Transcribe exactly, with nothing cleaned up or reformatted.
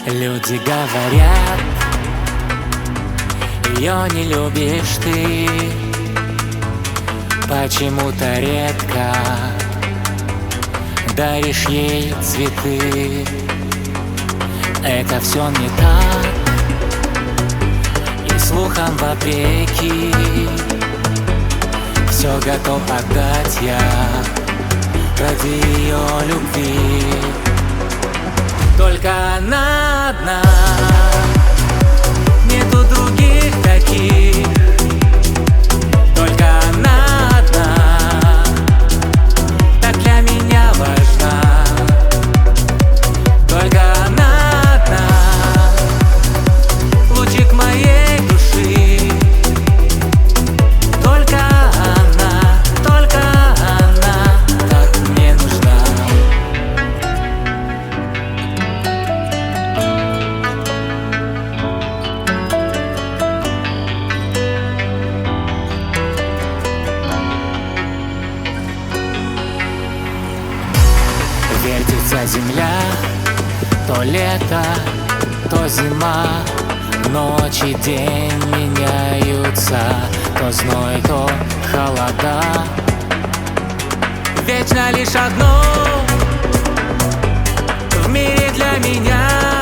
Люди говорят, ее не любишь ты, почему-то редко даришь ей цветы. Это все не так, и слухом вопреки все готов отдать я ради ее любви. Только она одна, нету других таких. Только она одна, так для меня важна. Только она одна, лучик моей души. Только она, только она так мне нужна. Вертится земля, то лето, то зима, ночь и день меняются, то зной, то холода. Вечно лишь одно в мире для меня.